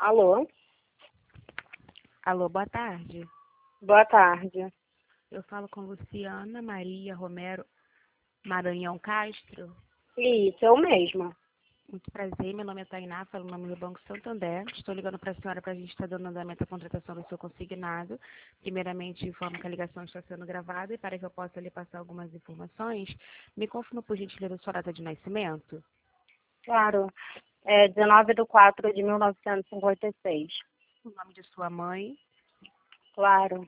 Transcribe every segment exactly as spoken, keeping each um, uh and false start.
Alô? Alô, boa tarde. Boa tarde. Eu falo com Luciana Maria Romero Maranhão Castro. Isso, eu mesma. Muito prazer, meu nome é Tainá, falo no nome do Banco Santander. Estou ligando para a senhora para a gente estar dando andamento à contratação do seu consignado. Primeiramente, informo que a ligação está sendo gravada e para que eu possa lhe passar algumas informações, me confirma por gentileza a sua data de nascimento. Claro. É dezenove de quatro de mil novecentos e cinquenta e seis. O nome de sua mãe. Claro.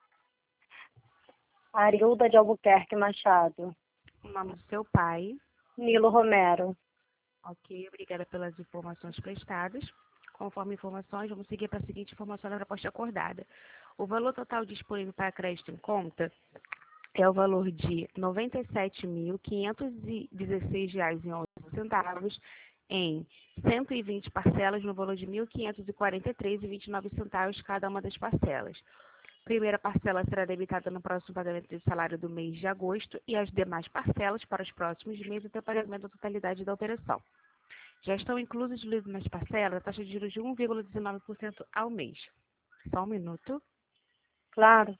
Arilda de Albuquerque Machado. O nome do seu pai. Nilo Romero. Ok, obrigada pelas informações prestadas. Conforme informações, vamos seguir para a seguinte informação da proposta acordada. O valor total disponível para crédito em conta é o valor de noventa e sete mil, quinhentos e dezesseis reais e onze centavos em cento e vinte parcelas no valor de mil quinhentos e quarenta e três reais e vinte e nove centavos cada uma das parcelas. Primeira parcela será debitada no próximo pagamento do salário do mês de agosto e as demais parcelas para os próximos meses até o pagamento da totalidade da operação. Já estão inclusas nas parcelas a taxa de juros de um vírgula dezenove por cento ao mês. Só um minuto. Claro.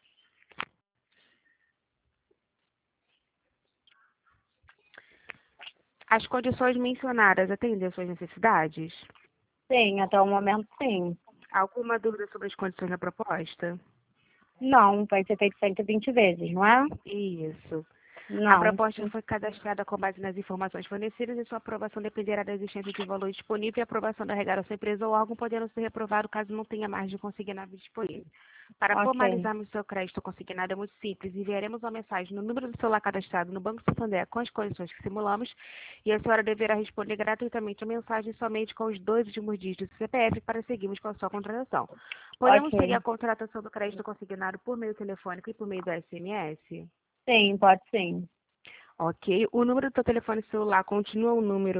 As condições mencionadas atendem às suas necessidades? Sim, até o momento sim. Alguma dúvida sobre as condições da proposta? Não, vai ser feito cento e vinte vezes, não é? Isso. A Não. proposta foi cadastrada com base nas informações fornecidas e sua aprovação dependerá da existência de valor disponível e aprovação da regulação empresa ou órgão, podendo ser reprovado caso não tenha mais de consignado disponível. Para Ok. formalizarmos seu crédito consignado é muito simples. Enviaremos uma mensagem no número do celular cadastrado no Banco Santander com as condições que simulamos e a senhora deverá responder gratuitamente a mensagem somente com os dois últimos dígitos do C P F para seguirmos com a sua contratação. Podemos seguir Ok. a contratação do crédito consignado por meio telefônico e por meio do S M S? Sim, pode sim. Ok. O número do teu telefone celular continua o número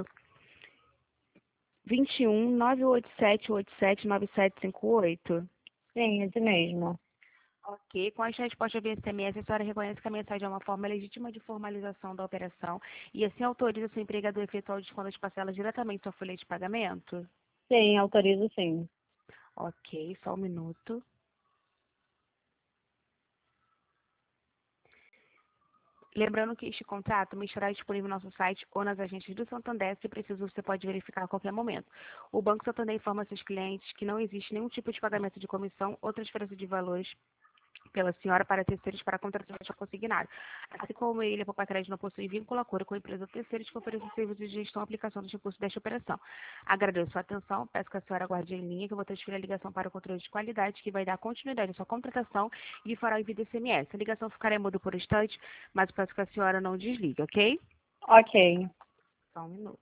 vinte e um, nove oito sete, oito sete nove sete cinco oito? Sim, esse mesmo. Ok. Com as respostas via S M S, a senhora reconhece que a mensagem é uma forma legítima de formalização da operação e assim autoriza seu empregador a efetuar o desconto das parcelas diretamente na folha de pagamento? Sim, autorizo sim. Ok. Só um minuto. Lembrando que este contrato estará disponível no nosso site ou nas agências do Santander. Se preciso, você pode verificar a qualquer momento. O Banco Santander informa seus clientes que não existe nenhum tipo de pagamento de comissão ou transferência de valores pela senhora para terceiros para contratação consignado. Assim como ele, a Poupa Crédito não possui vínculo acordo com a empresa terceiros que oferece serviços de gestão e aplicação dos recursos desta operação. Agradeço a sua atenção, peço que a senhora aguarde em linha, que eu vou transferir a ligação para o controle de qualidade, que vai dar continuidade à sua contratação e lhe fará o envio de S M S. A ligação ficará em mudo por instante, mas peço que a senhora não desligue, ok? Ok. Só um minuto.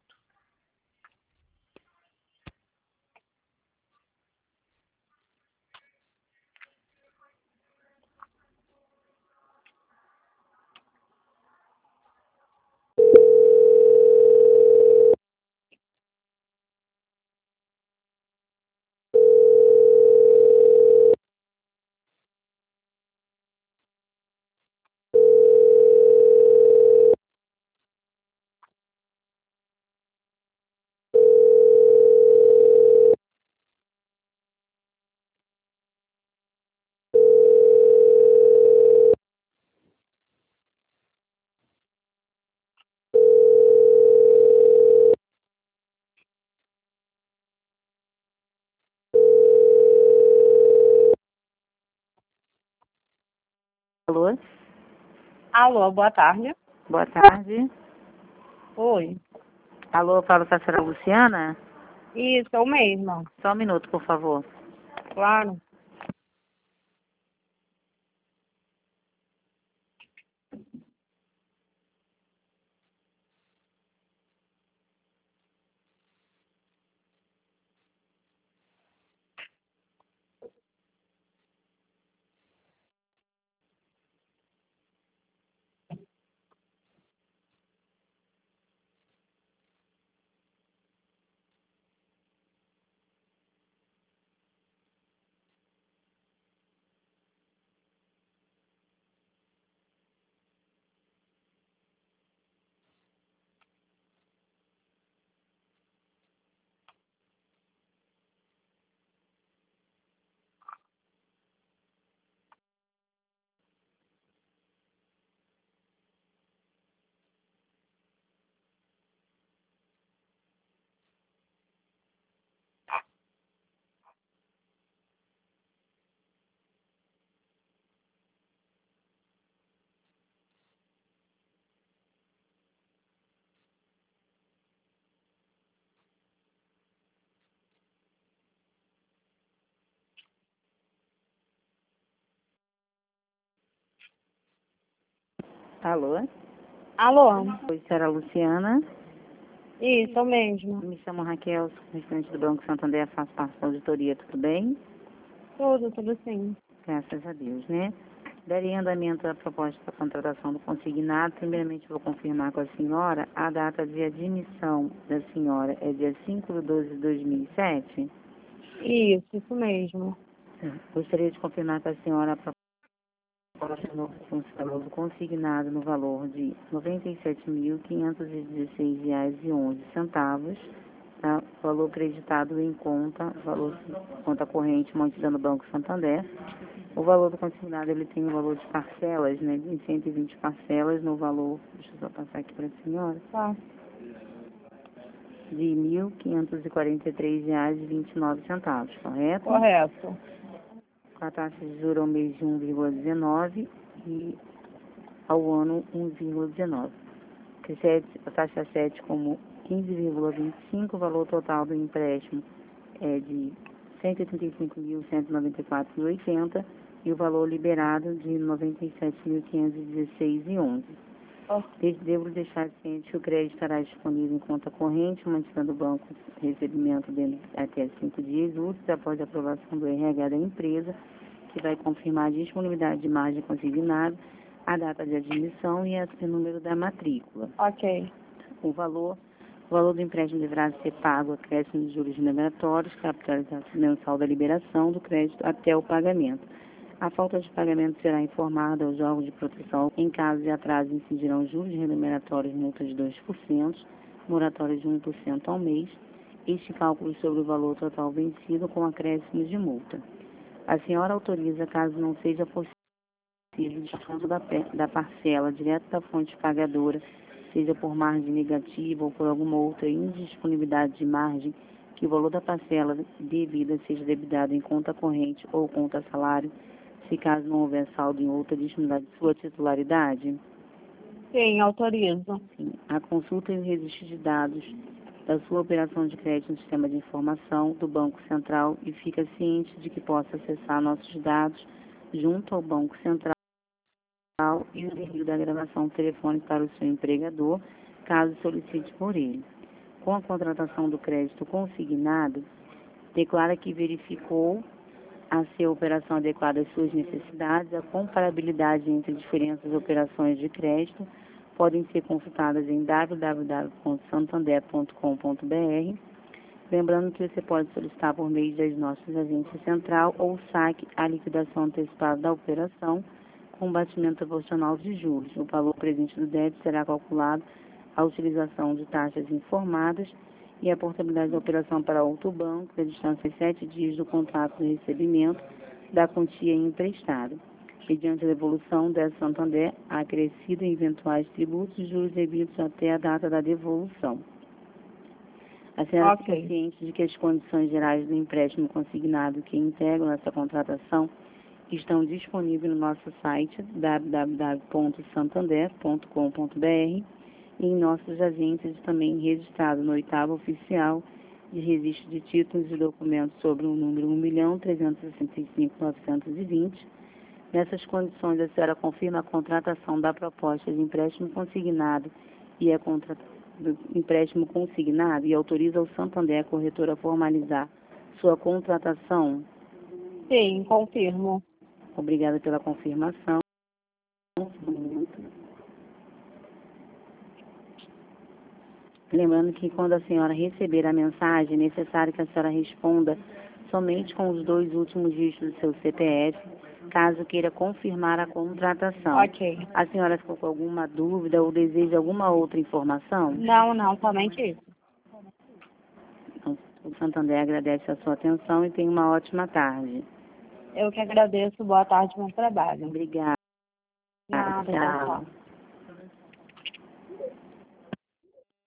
Alô? Alô, boa tarde. Boa tarde. Oi. Alô, falo com a senhora Luciana? Isso, eu mesma. Só um minuto, por favor. Claro. Alô? Alô? Oi, senhora Luciana. Isso, eu mesmo. Me chamo Raquel, sou representante do Banco Santander, faço parte da auditoria, tudo bem? Tudo, tudo sim. Graças a Deus, né? Daria andamento à proposta da contratação do consignado. Primeiramente, vou confirmar com a senhora a data de admissão da senhora é dia cinco de doze de dois mil e sete? Isso, isso mesmo. Gostaria de confirmar com a senhora a proposta do consignado no valor de noventa e sete mil, quinhentos e dezesseis reais e onze centavos, tá? Valor creditado em conta, valor conta corrente mantida no Banco Santander. O valor do consignado, ele tem um valor de parcelas, né, de cento e vinte parcelas no valor, deixa eu só passar aqui para a senhora, Tá. de mil quinhentos e quarenta e três reais e vinte e nove centavos, correto? Correto. Com a taxa de juros ao mês de um vírgula dezenove e ao ano um vírgula dezenove. A taxa sete como quinze vírgula vinte e cinco, o valor total do empréstimo é de cento e trinta e cinco mil, cento e noventa e quatro vírgula oitenta e o valor liberado de noventa e sete mil, quinhentos e dezesseis vírgula onze. Devo deixar ciente que o crédito estará disponível em conta corrente, mantida no banco recebimento dele até cinco dias úteis após a aprovação do R H da empresa, que vai confirmar a disponibilidade de margem consignada, a data de admissão e o número da matrícula. Ok. O valor, o valor do empréstimo deverá ser pago acréscimo de juros remuneratórios, capitalização mensal da liberação do crédito até o pagamento. A falta de pagamento será informada aos órgãos de proteção. Em caso de atraso, incidirão juros remuneratórios, multa de dois por cento, moratória de um por cento ao mês. Este cálculo sobre o valor total vencido com acréscimos de multa. A senhora autoriza, caso não seja possível, o desconto da, da parcela direto da fonte pagadora, seja por margem negativa ou por alguma outra indisponibilidade de margem, que o valor da parcela devida seja debitado em conta corrente ou conta salário, se caso não houver saldo em outra disponibilidade de sua titularidade? Sim, autorizo. Sim. A consulta e o registro de dados da sua operação de crédito no sistema de informação do Banco Central e fica ciente de que possa acessar nossos dados junto ao Banco Central e o envio da gravação telefônica para o seu empregador, caso solicite por ele. Com a contratação do crédito consignado, declara que verificou a ser operação adequada às suas necessidades. A comparabilidade entre diferentes operações de crédito podem ser consultadas em w w w ponto santander ponto com ponto b r. Lembrando que você pode solicitar por meio das nossas agências central ou saque a liquidação antecipada da operação com batimento proporcional de juros. O valor presente do débito será calculado a utilização de taxas informadas e a portabilidade da operação para outro banco, a distância de sete dias do contrato de recebimento da quantia emprestada, mediante a devolução da Santander acrescida em eventuais tributos e juros devidos até a data da devolução. A senhora Ok. fica ciente de que as condições gerais do empréstimo consignado que integram essa contratação estão disponíveis no nosso site w w w ponto santander ponto com ponto b r e em nossas agências também registrado no oitavo oficial de registro de títulos e documentos sobre o número um milhão trezentos e sessenta e cinco mil novecentos e vinte. Nessas condições, a senhora confirma a contratação da proposta de empréstimo consignado e a contra... do empréstimo consignado e autoriza o Santander, a corretora, a formalizar sua contratação? Sim, confirmo. Obrigada pela confirmação. Lembrando que quando a senhora receber a mensagem, é necessário que a senhora responda somente com os dois últimos dígitos do seu C P F, caso queira confirmar a contratação. Ok. A senhora ficou com alguma dúvida ou deseja alguma outra informação? Não, não, somente isso. Então, o Santander agradece a sua atenção e tenha uma ótima tarde. Eu que agradeço. Boa tarde, bom trabalho. Obrigada. Nada, tchau, tchau.